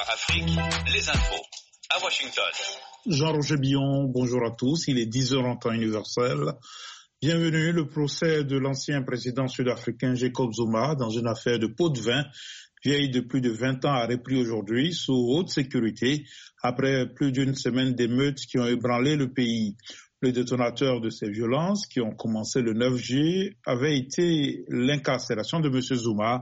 Afrique, les infos. À Washington. Jean-Roger Billon, bonjour à tous. Il est 10h en temps universel. Bienvenue. Le procès de l'ancien président sud-africain Jacob Zuma dans une affaire de pot de vin vieille de plus de 20 ans a repris aujourd'hui sous haute sécurité après plus d'une semaine d'émeutes qui ont ébranlé le pays. Le détonateur de ces violences, qui ont commencé le 9 juillet, avait été l'incarcération de M. Zuma,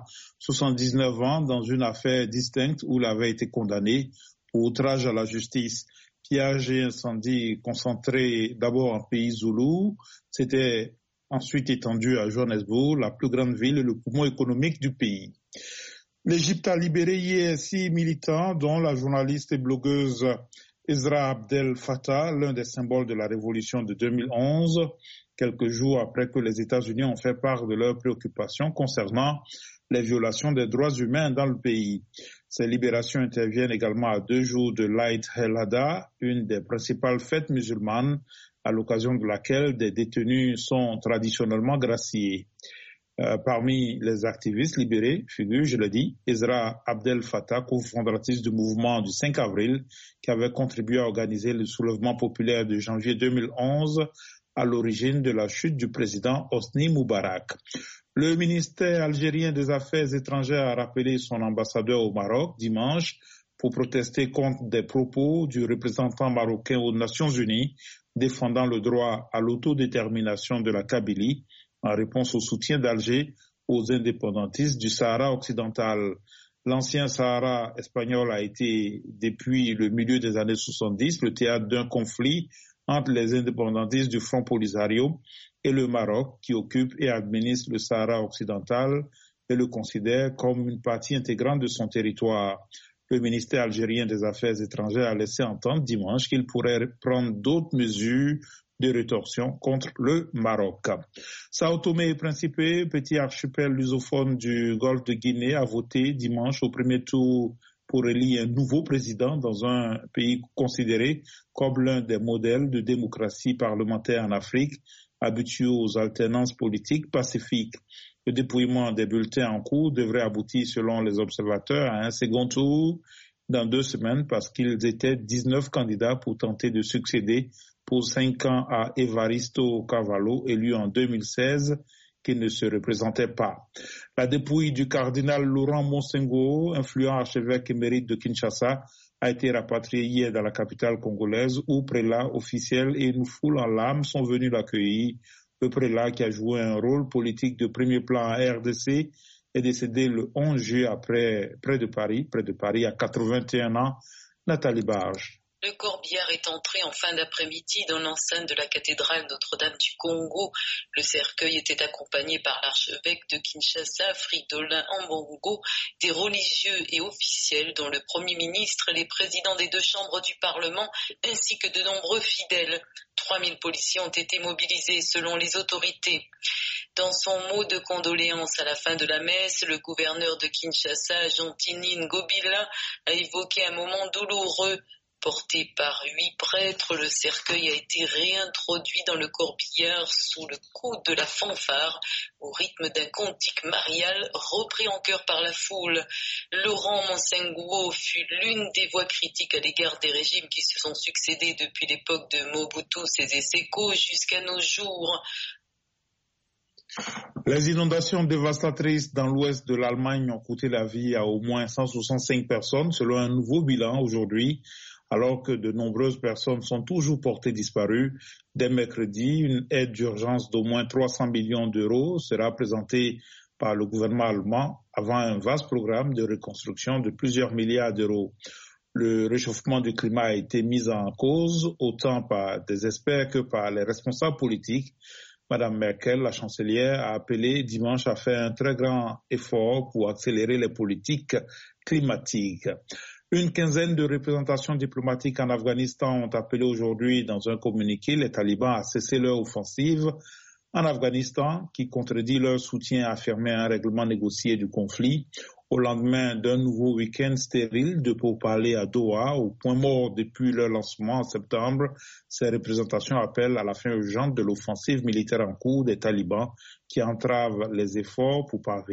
79 ans, dans une affaire distincte où il avait été condamné pour outrage à la justice. Pillage et incendie concentrés d'abord en pays zoulou, c'était ensuite étendu à Johannesburg, la plus grande ville et le poumon économique du pays. L'Égypte a libéré hier 6 militants, dont la journaliste et blogueuse Ezra Abdel Fattah, l'un des symboles de la révolution de 2011, quelques jours après que les États-Unis ont fait part de leurs préoccupations concernant les violations des droits humains dans le pays. Ces libérations interviennent également à 2 jours de l'Aïd el-Adha, une des principales fêtes musulmanes, à l'occasion de laquelle des détenus sont traditionnellement graciés. Parmi les activistes libérés figure, je l'ai dit, Ezra Abdel Fattah, cofondatrice du mouvement du 5 avril, qui avait contribué à organiser le soulèvement populaire de janvier 2011 à l'origine de la chute du président Hosni Moubarak. Le ministère algérien des Affaires étrangères a rappelé son ambassadeur au Maroc dimanche pour protester contre des propos du représentant marocain aux Nations Unies défendant le droit à l'autodétermination de la Kabylie en réponse au soutien d'Alger aux indépendantistes du Sahara occidental. L'ancien Sahara espagnol a été, depuis le milieu des années 70, le théâtre d'un conflit entre les indépendantistes du Front Polisario et le Maroc, qui occupe et administre le Sahara occidental et le considère comme une partie intégrante de son territoire. Le ministère algérien des Affaires étrangères a laissé entendre dimanche qu'il pourrait prendre d'autres mesures de rétorsion contre le Maroc. Sao Tomé et Principe, petit archipel lusophone du golfe de Guinée, a voté dimanche au premier tour pour élire un nouveau président dans un pays considéré comme l'un des modèles de démocratie parlementaire en Afrique, habitué aux alternances politiques pacifiques. Le dépouillement des bulletins en cours devrait aboutir, selon les observateurs, à un second tour dans 2 semaines parce qu'ils étaient 19 candidats pour tenter de succéder pour 5 ans à Evaristo Carvalho, élu en 2016, qui ne se représentait pas. La dépouille du cardinal Laurent Monsengo, influent archevêque émérite de Kinshasa, a été rapatriée hier dans la capitale congolaise où prélats officiels et une foule en larmes sont venus l'accueillir. Le prélat, qui a joué un rôle politique de premier plan en RDC, est décédé le 11 juillet près de Paris, à 81 ans. Nathalie Barge. Le corbillard est entré en fin d'après-midi dans l'enceinte de la cathédrale Notre-Dame du Congo. Le cercueil était accompagné par l'archevêque de Kinshasa, Fridolin Ambongo, des religieux et officiels dont le Premier ministre et les présidents des 2 chambres du Parlement, ainsi que de nombreux fidèles. 3000 policiers ont été mobilisés selon les autorités. Dans son mot de condoléances à la fin de la messe, le gouverneur de Kinshasa, Jean-Tini Ngobila, a évoqué un moment douloureux. Porté par 8 prêtres, le cercueil a été réintroduit dans le corbillard sous le coup de la fanfare, au rythme d'un cantique marial repris en chœur par la foule. Laurent Monsengo fut l'une des voix critiques à l'égard des régimes qui se sont succédés depuis l'époque de Mobutu Sese Seko jusqu'à nos jours. Les inondations dévastatrices dans l'ouest de l'Allemagne ont coûté la vie à au moins 165 personnes, selon un nouveau bilan aujourd'hui. Alors que de nombreuses personnes sont toujours portées disparues. Dès mercredi, une aide d'urgence d'au moins 300 millions d'euros sera présentée par le gouvernement allemand avant un vaste programme de reconstruction de plusieurs milliards d'euros. Le réchauffement du climat a été mis en cause autant par des experts que par les responsables politiques. Madame Merkel, la chancelière, a appelé dimanche à faire un très grand effort pour accélérer les politiques climatiques. Une quinzaine de représentations diplomatiques en Afghanistan ont appelé aujourd'hui dans un communiqué les talibans à cesser leur offensive en Afghanistan, qui contredit leur soutien affirmé à un règlement négocié du conflit. Au lendemain d'un nouveau week-end stérile de pourparlers à Doha, au point mort depuis leur lancement en septembre, ces représentations appellent à la fin urgente de l'offensive militaire en cours des talibans qui entrave les efforts pour parvenir